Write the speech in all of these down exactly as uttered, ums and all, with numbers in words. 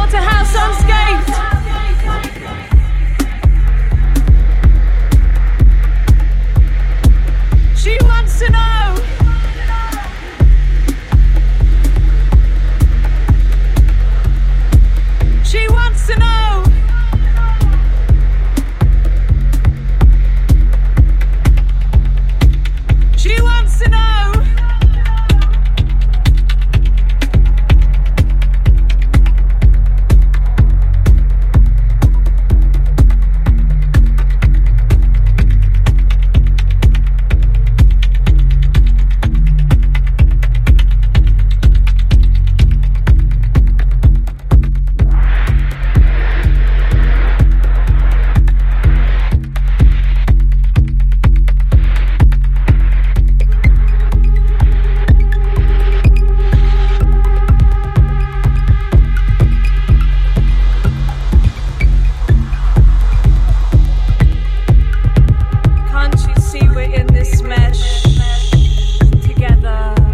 Slaughterhouse unscathed. She wants to know. She wants to know. She wants to know.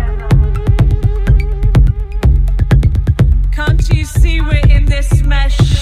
Can't you see we're in this mesh?